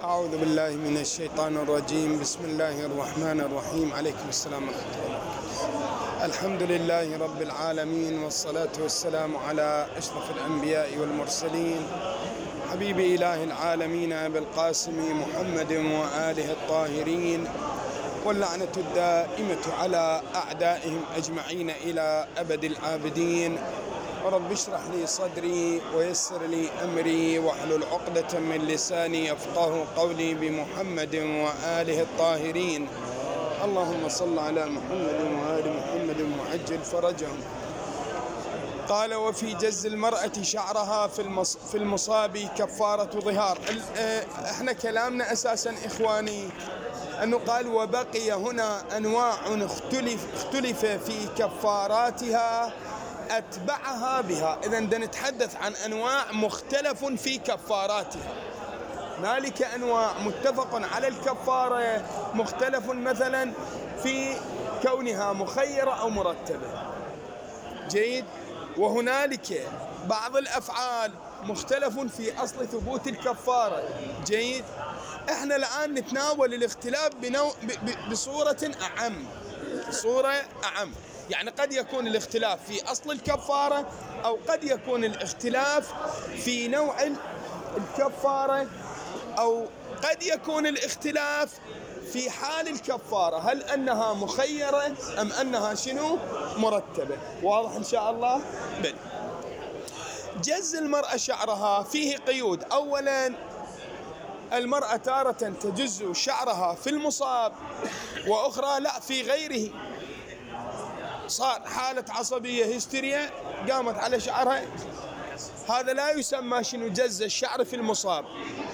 أعوذ بالله من الشيطان الرجيم. بسم الله الرحمن الرحيم. عليكم السلام ورحمة الله. الحمد لله رب العالمين، والصلاة والسلام على أشرف الأنبياء والمرسلين، حبيب إله العالمين أبي القاسم محمد وآله الطاهرين، واللعنة الدائمة على أعدائهم أجمعين إلى أبد العابدين. ورب اشرح لي صدري ويسر لي أمري واحلل عقدة من لساني يفقه قولي بمحمد وآله الطاهرين. اللهم صل على محمد وآل محمد وعجل فرجهم. قال: وفي جز المرأة شعرها في المصاب كفارة ظهار. احنا كلامنا أساسا إخواني أنه قال: وبقي هنا أنواع اختلف في كفاراتها أتبعها بها. إذن نتحدث عن أنواع مختلف في كفاراتها. هنالك أنواع متفق على الكفارة، مختلف مثلا في كونها مخيرة أو مرتبة. جيد. وهنالك بعض الأفعال مختلف في أصل ثبوت الكفارة. جيد. احنا الآن نتناول الاختلاف بصورة أعم. يعني قد يكون الاختلاف في أصل الكفارة، أو قد يكون الاختلاف في نوع الكفارة، أو قد يكون الاختلاف في حال الكفارة، هل أنها مخيرة أم أنها مرتبة. واضح إن شاء الله؟ بل جز المرأة شعرها فيه قيود. أولا، المرأة تارة تجز شعرها في المصاب، وأخرى لا في غيره. صار حالة عصبية هستيريا قامت على شعرها، هذا لا يسمى جز الشعر في المصاب.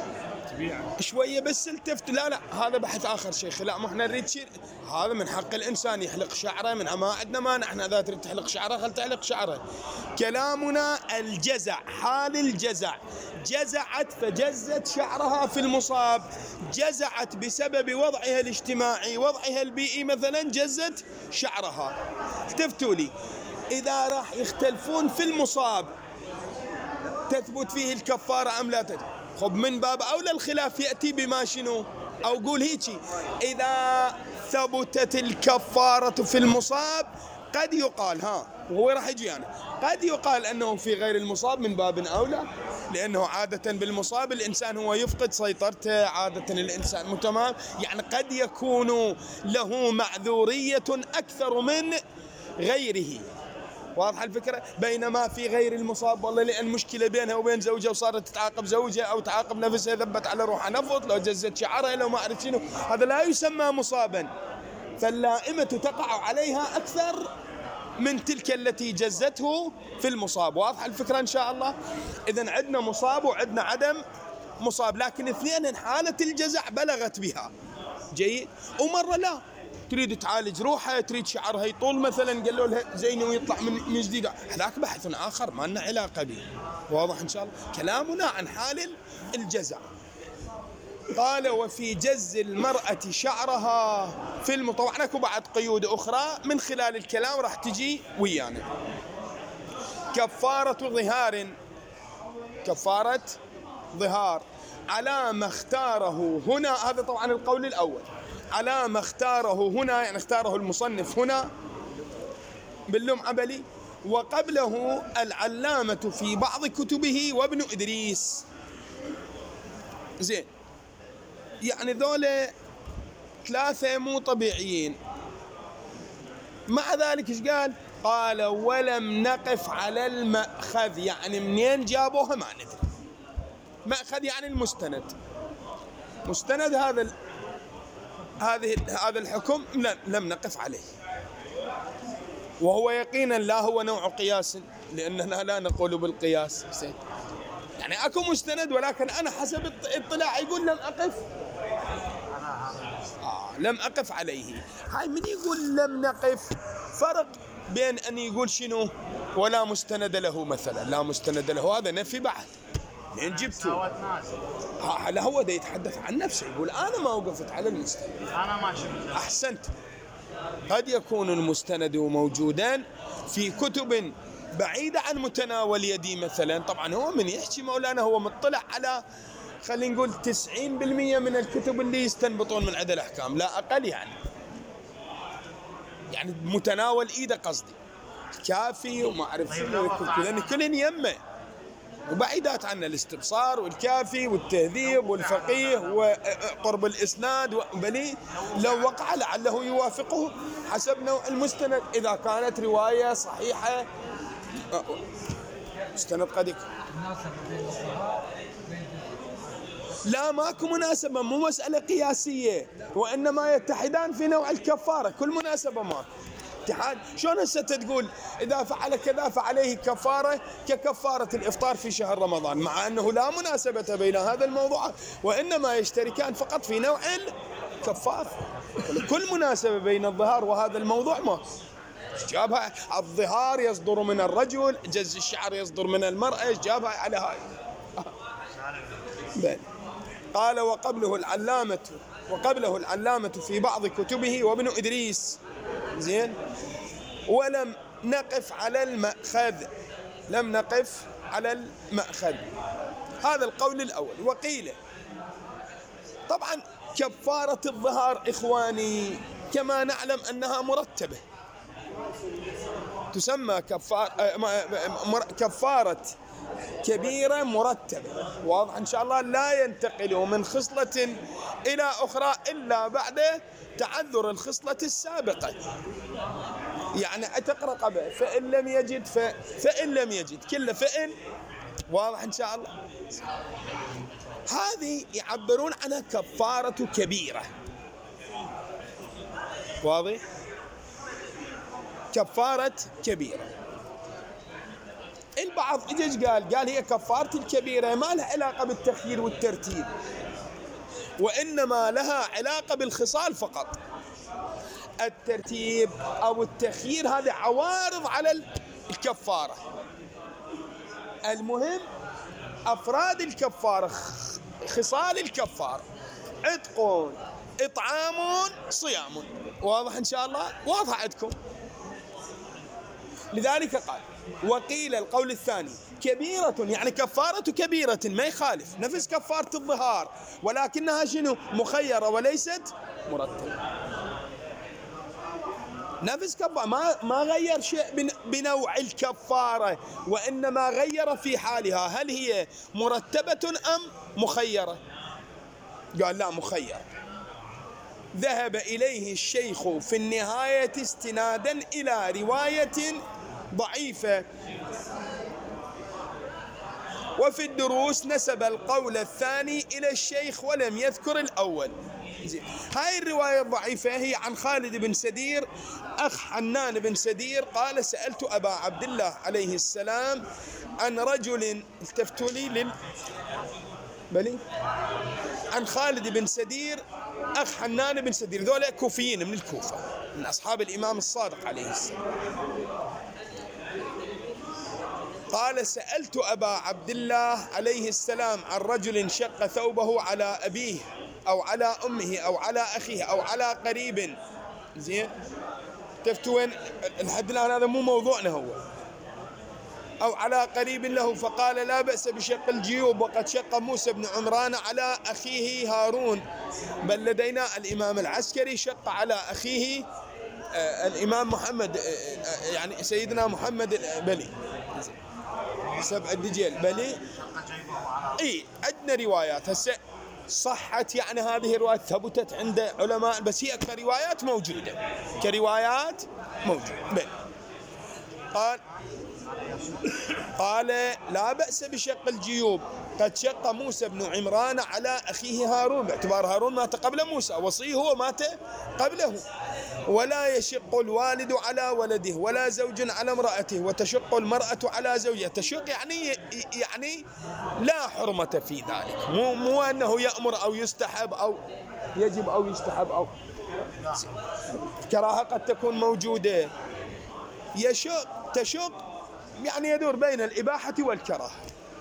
شوية بس التفت، لا هذا بحث آخر شيخ. لا، ما احنا نريد شيء، هذا من حق الإنسان يحلق شعره، من ما عندنا مانع. احنا إذا تريد تحلق شعره خل تحلق شعره. كلامنا الجزع، حال الجزع. جزعت فجزت شعرها في المصاب، جزعت بسبب وضعها الاجتماعي، وضعها البيئي مثلا، جزت شعرها. التفتوا لي، إذا راح يختلفون في المصاب تثبت فيه الكفارة أم لا تثبت؟ خب من باب أولى الخلاف يأتي بما أو قول هيجي: إذا ثبتت الكفارة في المصاب قد يقال، وهو راح يجي قد يقال أنه في غير المصاب من باب أولى، لأنه عادة بالمصاب الإنسان هو يفقد سيطرته، عادة الإنسان متمام، يعني قد يكون له معذورية أكثر من غيره. واضح الفكرة؟ بينما في غير المصاب والله لأن مشكلة بينها وبين زوجها وصارت تتعاقب زوجها أو تعاقب نفسها، ذبت على روحها نفط، لو جزت شعرها، لو ما أعرف شنو، هذا لا يسمى مصابا، فاللائمة تقع عليها أكثر من تلك التي جزته في المصاب. واضح الفكرة إن شاء الله؟ إذن عندنا مصاب وعندنا عدم مصاب، لكن اثنين حالة الجزع بلغت بها. جيد. ومرة لا تريد تعالج روحها، تريد شعرها يطول مثلا، قالوا لها زين ويطلع من جديد، هذاك بحث آخر ما لنا علاقة به. واضح إن شاء الله؟ كلامنا عن حال الجزع. قال: وفي جز المرأة شعرها في طبعا اكو بعد قيود أخرى من خلال الكلام راح تجي ويانا. كفارة ظهار على ما اختاره هنا، هذا طبعا القول الأول، على ما اختاره هنا، يعني اختاره المصنف هنا باللوم عبلي، وقبله العلامة في بعض كتبه وابن إدريس. زين، يعني ذولا ثلاثة مو طبيعيين. مع ذلك ايش قال؟ قال: ولم نقف على المأخذ، يعني منين جابوها ما ندري. مأخذ يعني المستند، مستند هذا الحكم لم نقف عليه، وهو يقينا لا هو نوع قياس، لأننا لا نقول بالقياس. يعني أكو مستند، ولكن أنا حسب الاطلاع يقول لم أقف عليه. هاي من يقول لم نقف، فرق بين أن يقول ولا مستند له مثلا، لا مستند له، هذا نفي بعد. لين جبته لا، هو ده يتحدث عن نفسه، يقول أنا ما وقفت على المستند، أنا ما شفت. أحسنت. قد يكون المستند موجودا في كتب بعيدة عن متناول يدي مثلا. طبعا هو من يحكي مولانا هو مطلع على خلينا نقول 90% من الكتب اللي يستنبطون من عدة الأحكام، لا أقل يعني متناول إيده قصدي، كافي وما أعرف شنو لأن كل يمه وبعيدات عنا الاستبصار والكافي والتهذيب والفقيه وقرب الإسناد بلي لو وقع لعله يوافقه حسب نوع المستند. إذا كانت رواية صحيحة مستند قد يكون لا ماكو مناسبة، مو مسألة قياسية، وإنما يتحدان في نوع الكفارة، كل مناسبة ماكو اتحاد. شلون هسه تقول إذا فعل كذا فعليه كفارة ككفارة الإفطار في شهر رمضان، مع أنه لا مناسبة بين هذا الموضوع وإنما يشتركان فقط في نوع الكفارة. كل مناسبة بين الظهار وهذا الموضوع ما جابها. الظهار يصدر من الرجل، جز الشعر يصدر من المرأة، جابها على هاي. قال وقبله العلامة في بعض كتبه وابن إدريس زين. ولم نقف على المأخذ، لم نقف على المأخذ. هذا القول الأول. وقيل طبعا كفارة الظهار إخواني كما نعلم أنها مرتبة، تسمى كفارة كبيرة مرتبة، واضح إن شاء الله، لا ينتقل من خصلة إلى أخرى إلا بعد تعذر الخصلة السابقة. يعني عتق رقبة فإن لم يجد كل فإن، واضح إن شاء الله. هذه يعبرون عنها كفارة كبيرة، واضح، كفارة كبيرة. البعض ايش قال هي كفارة الكبيرة ما لها علاقة بالتخيير والترتيب، وإنما لها علاقة بالخصال فقط. الترتيب أو التخيير هذه عوارض على الكفارة. المهم أفراد الكفارة، خصال الكفارة: عتق، إطعام، صيام. واضح إن شاء الله، واضح عندكم. لذلك قال وقيل القول الثاني كبيرة، يعني كفارة كبيرة ما يخالف نفس كفارة الظهار، ولكنها شنو؟ مخيرة وليست مرتبة. نفس كفارة، ما غير شيء بنوع الكفارة، وإنما غير في حالها، هل هي مرتبة أم مخيرة؟ قال لا، مخيرة. ذهب إليه الشيخ في النهاية استنادا إلى رواية ضعيفة، وفي الدروس نسب القول الثاني إلى الشيخ ولم يذكر الأول. هاي الرواية الضعيفة هي عن خالد بن سدير أخ حنان بن سدير قال: سألت أبا عبد الله عليه السلام عن رجل، التفتوا لي عن خالد بن سدير أخ حنان بن سدير، ذولا كوفيين من الكوفة، من أصحاب الإمام الصادق عليه السلام. قال: سألت أبا عبد الله عليه السلام عن رجل شق ثوبه على أبيه أو على أمه أو على أخيه أو على قريب. زين، تفتوا وين الحد الآن؟ هذا مو موضوعنا هو. أو على قريب له، فقال: لا بأس بشق الجيوب، وقد شق موسى بن عمران على أخيه هارون، بل لدينا الإمام العسكري شق على أخيه الإمام محمد، يعني سيدنا محمد بلي سبع الدجيل بلي. إيه، عندنا روايات هسه صحت، يعني هذه الروايات ثبتت عند علماء، بس هي كروايات موجودة بلي. قال: لا بأس بشق الجيوب، قد شق موسى بن عمران على أخيه هارون، باعتبار هارون مات قبل موسى، وصيه هو مات قبله. ولا يشق الوالد على ولده، ولا زوج على امرأته، وتشق المرأة على زوجها. تشق يعني لا حرمة في ذلك، مو أنه يأمر أو يستحب أو يجب أو يستحب أو كراهة قد تكون موجودة. تشق يعني يدور بين الإباحة والكراهة.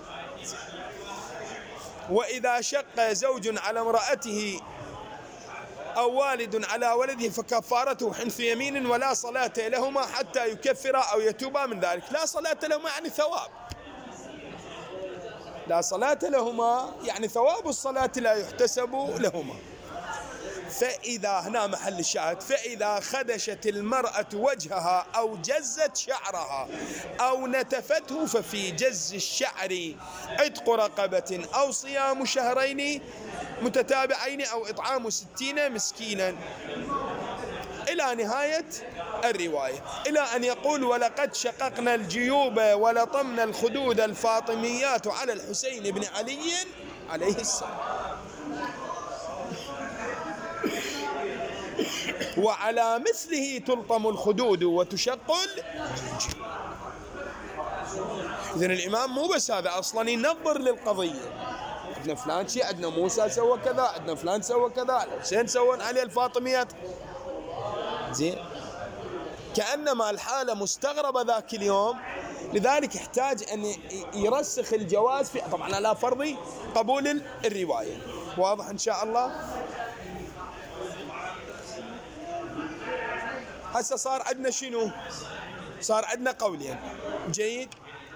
وإذا شق زوج على امرأته أو والد على ولده فكفارته حنث يمين، ولا صلاة لهما حتى يكفرا أو يتوبا من ذلك. لا صلاة لهما يعني ثواب، لا صلاة لهما يعني ثواب الصلاة لا يحتسب لهما. فإذا هنا محل الشاهد، فإذا خدشت المرأة وجهها أو جزت شعرها أو نتفته ففي جز الشعر عتق رقبة أو صيام شهرين متتابعين أو إطعام 60 مسكينا إلى نهاية الرواية، إلى أن يقول ولقد شققنا الجيوب ولطمنا الخدود الفاطميات على الحسين بن علي عليه السلام. وعلى مثله تلطم الخدود وتشق الجيوب. إذن الإمام مو بس هذا، أصلا ينظر للقضية، عندنا فلان شيء، عندنا موسى سوى كذا، عندنا فلان سوى كذا، الحسين سوى عليه الفاطميات، زين، كأنما الحالة مستغربة ذاك اليوم، لذلك يحتاج أن يرسخ الجواز في، طبعا على فرض قبول الرواية. واضح إن شاء الله؟ هسه صار عندنا شنو؟ صار عندنا قولين. جيد.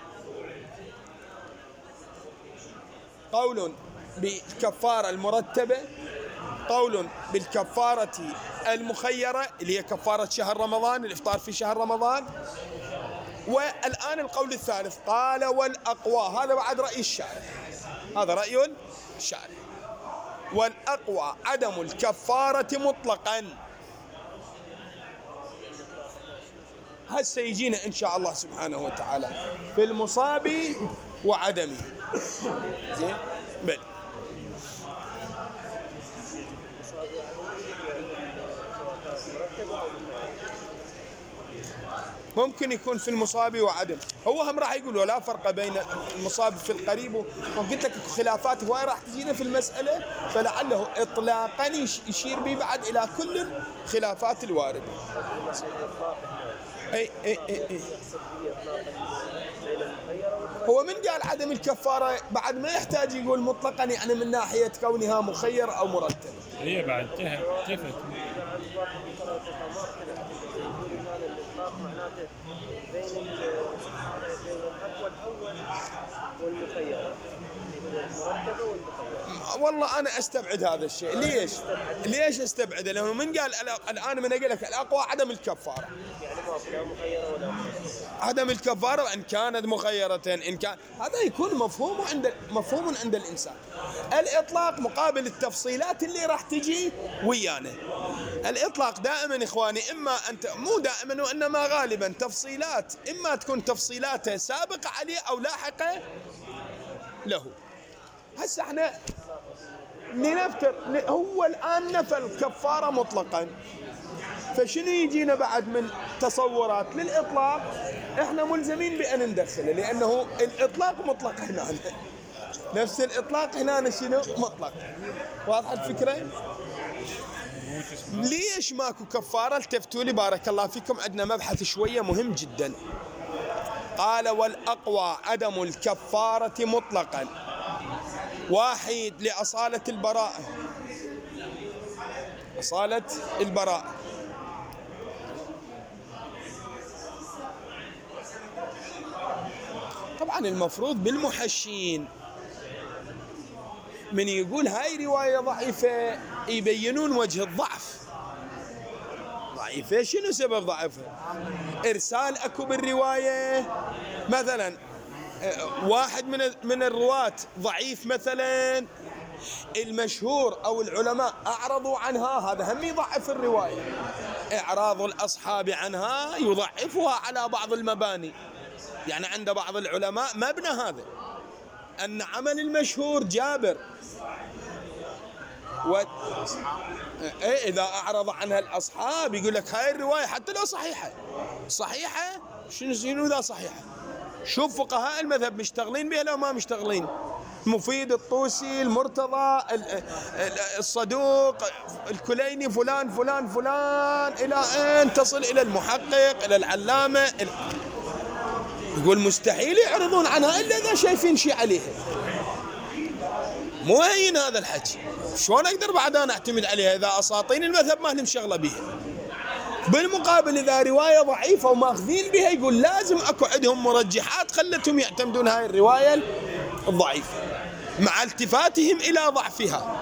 قول بالكفارة المرتبة، قول بالكفارة المخيرة اللي هي كفارة شهر رمضان، الإفطار في شهر رمضان. والآن القول الثالث قال والأقوى، هذا بعد رأي الشارع، هذا رأي الشارع، والأقوى عدم الكفارة مطلقا. هسه يجينا إن شاء الله سبحانه وتعالى في المصاب وعدمه. زين بل ممكن يكون في المصاب وعدم. هو هم راح يقول ولا فرق بين المصاب في القريب، وقلت لك خلافات هواي راح تجينا في المسألة، فلعله إطلاقا يشير به بعد إلى كل الخلافات الواردة. اي هو من قال عدم الكفارة بعد ما يحتاج يقول مطلقا، يعني من ناحية كونها مخير أو مرتب. هي بعد تفت والله أنا أستبعد هذا الشيء. ليش أستبعده؟ لأنه من قال الآن من أقول لك الأقوى عدم الكفارة، عدم الكفارة إن كانت مخيرة، إن كان هذا يكون مفهوم عند الإنسان. الإطلاق مقابل التفصيلات اللي راح تجي ويانا. الإطلاق دائما إخواني إما أنت مو دائما وإنما غالبا تفصيلات، إما تكون تفصيلاته سابقة عليه أو لاحقة له. هسه احنا لنفترض هو الآن نفى الكفارة مطلقا، فشنو يجينا بعد من تصورات للإطلاق؟ احنا ملزمين بأن ندخله، لأنه الإطلاق مطلق هنا، نفس الإطلاق هنا شنو مطلق. واضحة الفكرة؟ ليش ماكو كفارة؟ التفتوا لي بارك الله فيكم، عندنا مبحث شوية مهم جدا. قال والأقوى عدم الكفارة مطلقا. واحد لأصالة البراءة، أصالة البراءة. طبعا المفروض بالمحشين من يقول هاي رواية ضعيفة يبينون وجه الضعف. ضعيفة شنو سبب ضعفها؟ إرسال أكو بالرواية، مثلا واحد من الرواة ضعيف مثلا، المشهور أو العلماء أعرضوا عنها، هذا هم يضعف الرواية. إعراض الأصحاب عنها يضعفها على بعض المباني. يعني عند بعض العلماء مبنى هذا أن عمل المشهور جابر، إذا أعرض عنها الأصحاب يقول لك هاي الرواية حتى لو صحيحة شنو ذا صحيحة؟ شوف فقهاء المذهب مشتغلين بها لو ما مشتغلين. مفيد، الطوسي، المرتضى، الصدوق، الكليني، فلان إلى أن تصل إلى المحقق، إلى العلامة. يقول مستحيل يعرضون عنها إلا إذا شايفين شيء عليها. مو هين هذا الحكي. شلون أقدر بعد أنا أعتمد عليها إذا أساطين المذهب ما لهم شغلة بها؟ بالمقابل إذا رواية ضعيفة وماخذين بها يقول لازم أكو عندهم مرجحات خلتهم يعتمدون هاي الرواية الضعيفة. مع التفاتهم إلى ضعفها.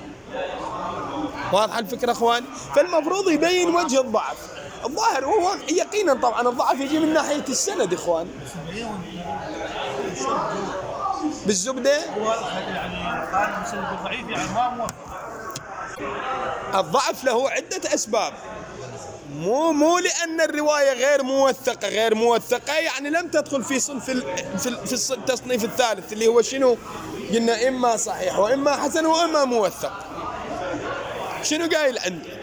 واضحة الفكرة اخوان؟ فالمفروض يبين وجه الضعف. الظاهر هو يقينا طبعا الضعف يجي من ناحية السند اخوان. بالزبدة يعني قال مسند ضعيف يعني ما موفق. الضعف له عدة أسباب، مو لأن الرواية غير موثقة يعني لم تدخل في صنف في التصنيف الثالث اللي هو شنو؟ قلنا إما صحيح وإما حسن وإما موثق. شنو قايل عندك؟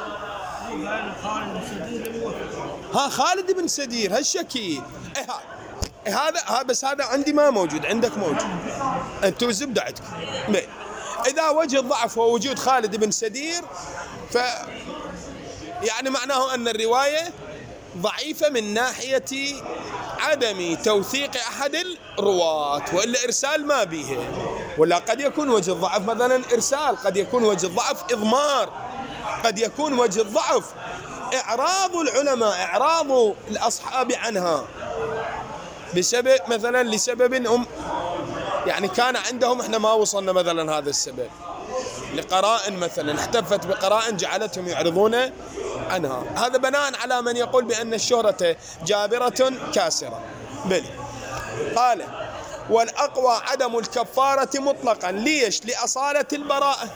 ها خالد بن سدير هالشكيل. هذا بس هذا عندي ما موجود، عندك موجود. أنتوا الزبدة عندكم. إذا وجه الضعف هو وجود خالد بن سدير ف يعني معناه أن الرواية ضعيفة من ناحية عدم توثيق أحد الرواة، وإلا إرسال ما به. ولا قد يكون وجه الضعف مثلا إرسال، قد يكون وجه الضعف إضمار، قد يكون وجه الضعف إعراض العلماء، إعراض الأصحاب عنها بسبب مثلا لسبب هم يعني كان عندهم احنا ما وصلنا مثلا هذا السبب لقرائن مثلا احتفت بقرائن جعلتهم يعرضون عنها. هذا بناء على من يقول بأن الشهرة جابرة كاسرة. بلي قال والأقوى عدم الكفارة مطلقا. ليش؟ لأصالة البراءة.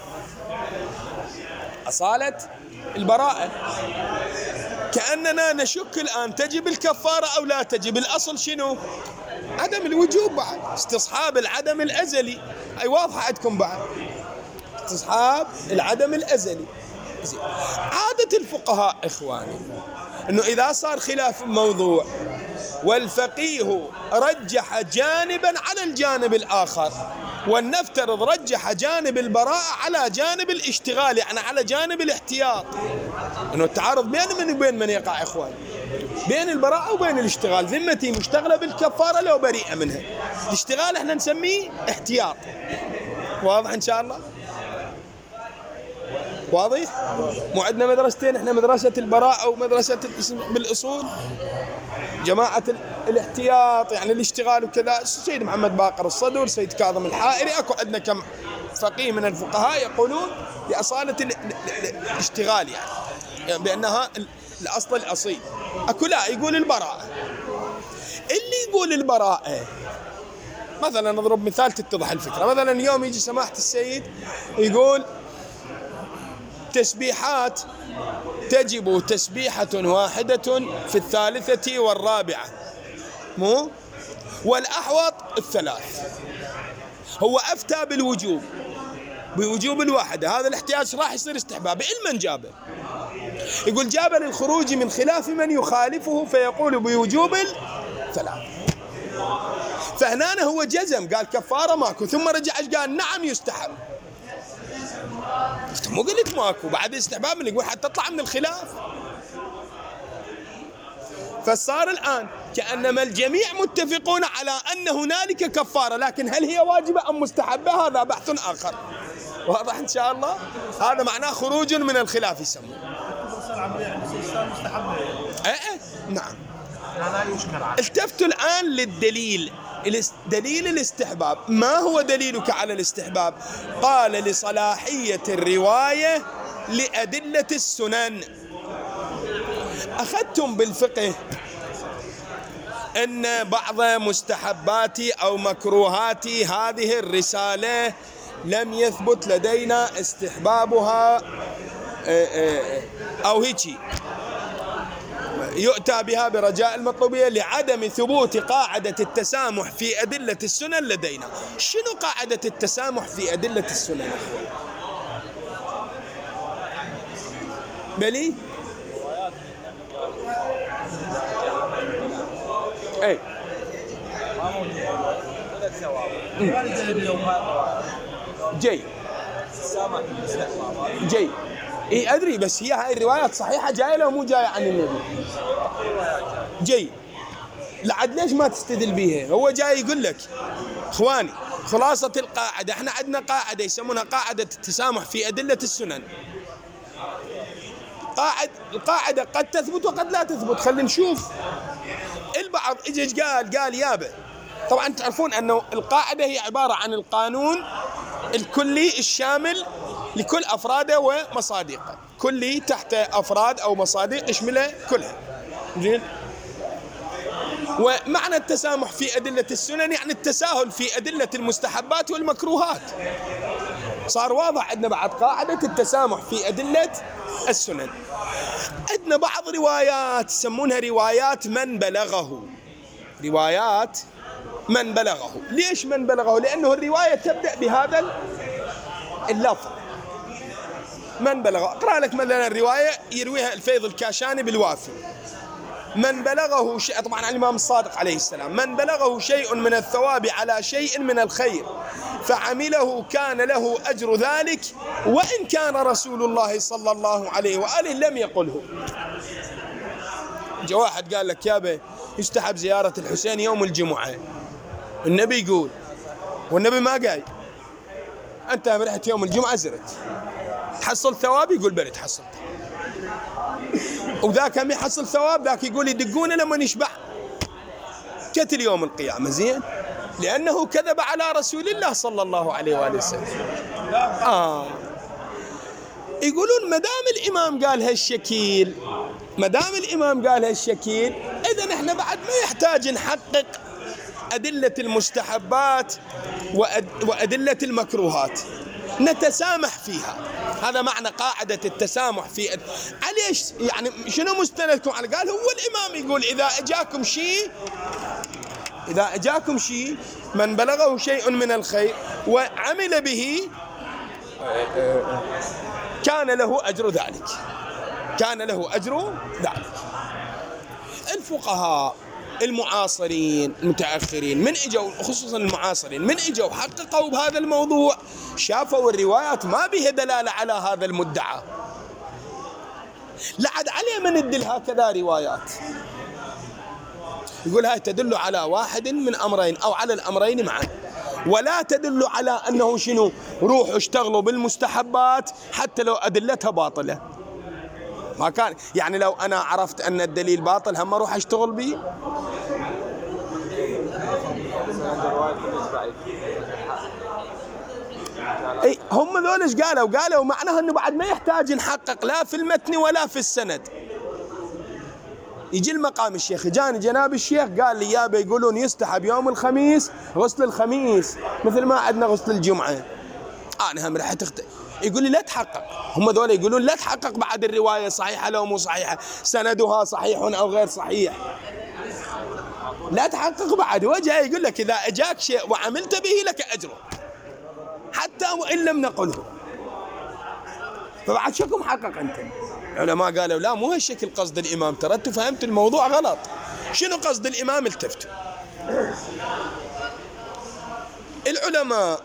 أصالة البراءة كأننا نشك الآن تجب الكفارة أو لا تجب. الأصل شنو؟ عدم الوجوب بعد، استصحاب العدم الأزلي. أي واضحة عندكم بعد استصحاب العدم الأزلي. عادة الفقهاء إخواني أنه إذا صار خلاف موضوع والفقيه رجح جانبا على الجانب الآخر، ولنفترض رجح جانب البراءة على جانب الاشتغال يعني على جانب الاحتياط، أنه التعارض بين من يقع إخواني؟ بين البراءة وبين الاشتغال. ذمتي مشتغلة بالكفارة لو بريئة منها، الاشتغال احنا نسميه احتياط. واضح إن شاء الله؟ واضح؟ مو عندنا مدرستين، احنا مدرسة البراءة ومدرسة بالأصول جماعة الاحتياط يعني الاشتغال وكذا. السيد محمد باقر الصدر، السيد كاظم الحائري، اكو عندنا كم فقيه من الفقهاء يقولون بأصالة الاشتغال يعني بأنها الأصل الأصيل. اكو لا يقول البراءة. اللي يقول البراءة مثلا نضرب مثال تتضح الفكرة. مثلا اليوم يجي سماحة السيد يقول تسبيحات تجب تسبيحة واحدة في الثالثة والرابعة مو والأحوط الثلاث. هو أفتى بالوجوب بوجوب الواحدة. هذا الاحتياج راح يصير استحباب. علما جابه يقول جاب للخروج من خلاف من يخالفه فيقول بوجوب الثلاث. فهنا هو جزم قال كفارة ماكو، ثم رجع قال نعم يستحب. مو قلت ماكو بعد استحباب اللي يقول حتى تطلع من الخلاف. فصار الآن كأنما الجميع متفقون على أن هنالك كفارة، لكن هل هي واجبة أم مستحبة هذا بحث آخر. واضح إن شاء الله؟ هذا معناه خروج من الخلاف يسمونه. نعم. التفتوا الآن للدليل. دليل الاستحباب. ما هو دليلك على الاستحباب؟ قال لصلاحية الرواية لأدلة السنن. أخذتم بالفقه أن بعض مستحبات أو مكروهات هذه الرسالة لم يثبت لدينا استحبابها أو هيك يؤتى بها برجاء المطلوبية لعدم ثبوت قاعدة التسامح في أدلة السنن لدينا. شنو قاعدة التسامح في أدلة السنن؟ بلي؟ أي جاي إيه أدري، بس هي هاي الروايات صحيحة جاية لو مو جاية عن النبي؟ جاي. لعد ليش ما تستدل بيها؟ هو جاي يقول لك إخواني خلاصة القاعدة، احنا عندنا قاعدة يسمونها قاعدة التسامح في أدلة السنن. القاعدة قد تثبت وقد لا تثبت. خلينا نشوف. البعض اجى قال يابا طبعا تعرفون أنه القاعدة هي عبارة عن القانون الكلي الشامل لكل أفراده ومصادقه، كلي تحت أفراد أو مصادق يشملها كلها. زين. ومعنى التسامح في أدلة السنن يعني التساهل في أدلة المستحبات والمكروهات. صار واضح عندنا بعد قاعدة التسامح في أدلة السنن. عندنا بعض روايات يسمونها روايات من بلغه. روايات من بلغه. ليش من بلغه؟ لأنه الرواية تبدأ بهذا اللفظ من بلغه. أقرأ لك مثلا الرواية يرويها الفيض الكاشاني بالوافي. من بلغه شيء، طبعا عن الإمام الصادق عليه السلام، من بلغه شيء من الثواب على شيء من الخير فعمله كان له أجر ذلك وإن كان رسول الله صلى الله عليه وآله لم يقله. جاء واحد قال لك يابا يستحب زيارة الحسين يوم الجمعة، النبي يقول والنبي ما قال، أنت رحت يوم الجمعة زرت تحصل ثواب؟ يقول بلى تحصل. وذاك هم يحصل ثواب، ذاك يقول يدقونه لما يشبع قتل يوم القيامة. زين، لأنه كذب على رسول الله صلى الله عليه وآله وسلم. يقولون ما دام الإمام قال هالشكيل، ما دام الإمام قال هالشكيل، إذا احنا بعد ما يحتاج نحقق أدلة المستحبات وأدلة المكروهات، نتسامح فيها. هذا معنى قاعدة التسامح في ليش يعني شنو مستندكم على؟ قال هو الإمام يقول إذا أجاكم شيء من بلغه شيء من الخير وعمل به كان له أجر ذلك، كان له أجر ذلك. الفقهاء المعاصرين المتأخرين من اجوا، خصوصا المعاصرين من اجوا حققوا بهذا الموضوع، شافوا الروايات ما بها دلالة على هذا المدعى، لعد عليه من يدل هكذا روايات يقول هاي تدل على واحد من أمرين أو على الأمرين معا، ولا تدل على أنه شنو روحوا اشتغلوا بالمستحبات حتى لو أدلتها باطلة. ما كان يعني لو أنا عرفت أن الدليل باطل هم أروح أشتغل به. اي هم ذولش قالوا معناها انه بعد ما يحتاج نحقق لا في المتن ولا في السند. يجي المقام الشيخ، جاني جناب الشيخ قال لي يابا يقولون يستحب يوم الخميس غسل الخميس مثل ما عندنا غسل الجمعة. أنا هم رحت يقول لي لا تحقق، هم ذولا يقولون لا تحقق بعد الرواية صحيحة لو مو صحيحة، سندها صحيح أو غير صحيح، لا تحقق بعد. وجهه يقول لك إذا أجاك شيء وعملت به لك أجره حتى وإن لم نقله. فبعد شكو محقق أنت؟ العلماء قالوا لا مو هالشكل قصد الإمام، ترى أنتوا فهمتوا الموضوع غلط. شنو قصد الإمام؟ التفتوا. العلماء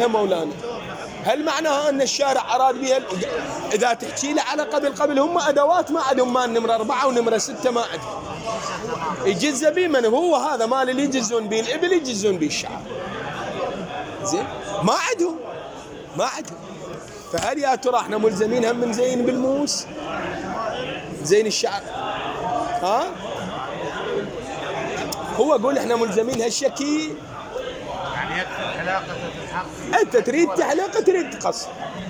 مولانا؟ هل معناها أن الشارع أراد بها إذا تحكي لي على قبل هم أدوات ما عندهم مال نمرة 4 ونمرة 6 ما عندهم. يجز بي من هو هذا مال اللي يجزون به الإبل يجزون به الشعر. زين ما عندهم. فهل يا ترى احنا ملزمين هم من زين بالموس زين الشعر؟ ها هو يقول احنا ملزمين هالشكل. يعني يكفي حلاقة الحق. انت تريد تحلقه تريد تقصر.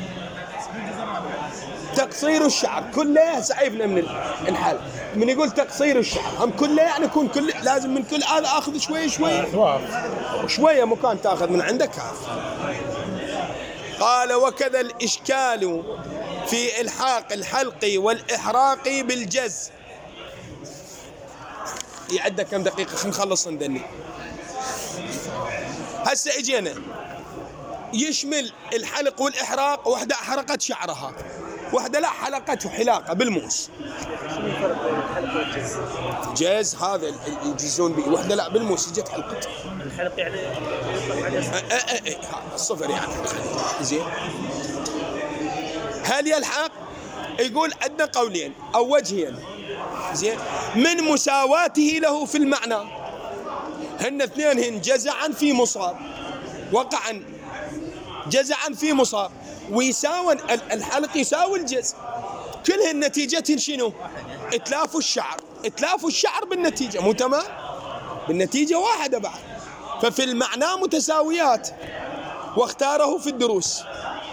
تقصير الشعر كله سعيفنا من الحل. من يقول تقصير الشعر هم كله يعني يكون كل لازم من كل هذا اخذ شويه مكان تاخذ من عندك هذا. قال وكذا الاشكال في الحاق الحلق والاحراق بالجز. يعد كم دقيقه خلينا نخلص ندني. هسه اجينا يشمل الحلق والاحراق. وحده احرقت شعرها وحده لا حلقته حلاقه بالموس. جاز هذا اللي يجزون به. وحده لا بالموس جت حلقته. الحلق يعني الصفر يعني. زين هل يلحق؟ يقول عندنا قولين او وجهين. زين من مساواته له في المعنى. هن اثنين جزعا في مصاب وقعا جزعا في مصاب ويساوي الحلق يساوي الجز. كلهن نتيجة شنو؟ اتلاف الشعر بالنتيجة مو تمام؟ بالنتيجة واحدة بعد. ففي المعنى متساويات واختاره في الدروس.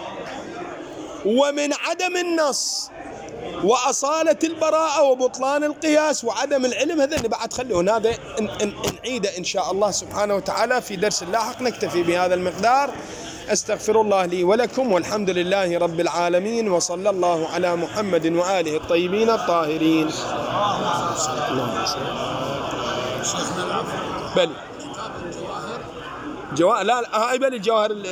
ومن عدم النص وأصالة البراءة وبطلان القياس وعدم العلم هذا اللي بعد خليهن هذا نعيده إن شاء الله سبحانه وتعالى في درس لاحق. نكتفي بهذا المقدار. أستغفر الله لي ولكم والحمد لله رب العالمين وصلى الله على محمد وآله الطيبين الطاهرين. بل لا هاي بل الجواهر